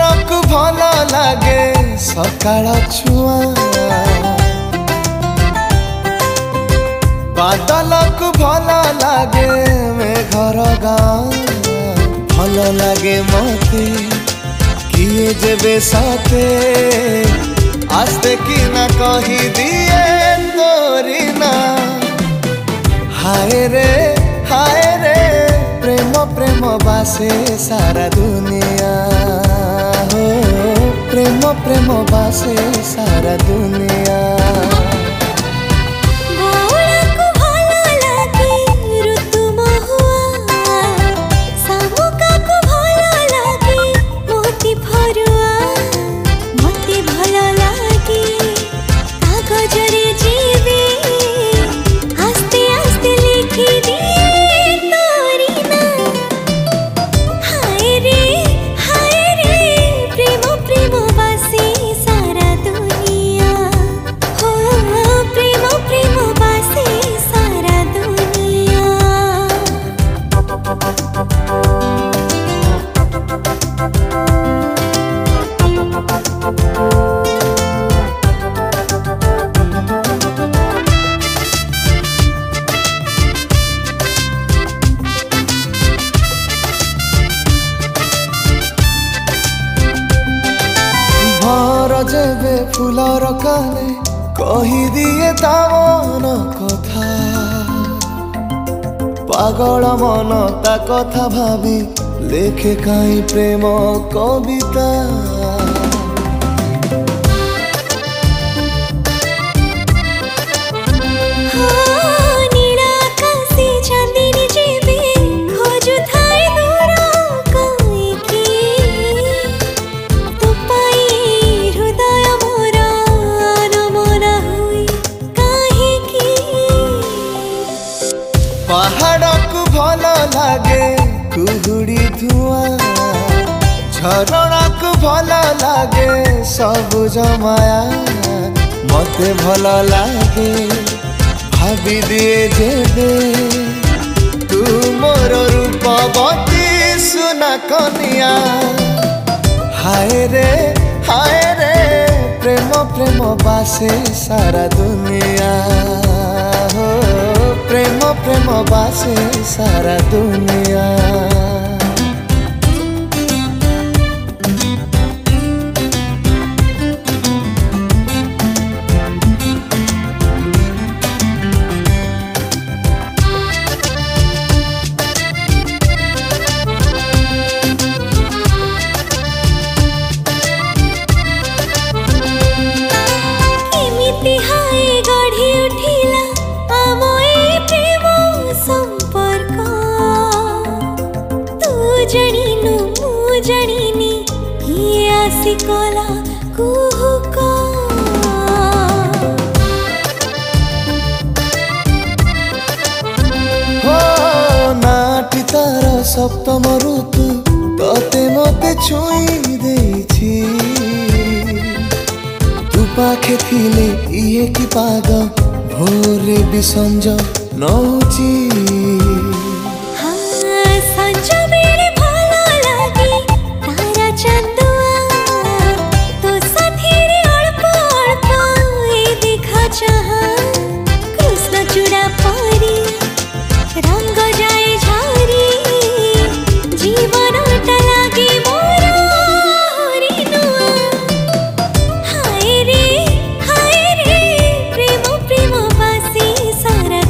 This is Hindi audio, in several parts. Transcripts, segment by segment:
को भल लागे सकाळ छुआ बादल को भल लागे मेघर गाँ भल लागे मते किए जेबे साथे आस्ते की ना कही दिए तोरी ना हाय रे प्रेम प्रेम बासे सारा दुनिया हो प्रेम प्रेम बासे सारा दुनिया जेबे फुलर काने कही दिए तावन कथा पागल मन ता कथा भाभी लेखे काई प्रेम कविता पहाड़ को भल लागे कुहुड़ी धुआं झरणा को भल लागे सबुज माया मते भल लागे भाभी दिए जेबे तू मोर रूपवती सुना कनिया हाय रे प्रेम प्रेम बासे सारा दुनिया हो प्रेम प्रेम बासे सारा दुनिया जणिनी ये आसिकला कुहुका हो नाटी तार सप्तम ऋतु तते मते छुई देछि तू पाखे थिले इहे की पाग भोरे बिसंज नौची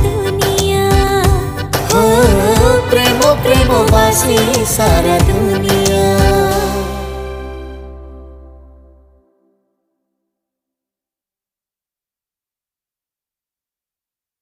सारा दुनिया।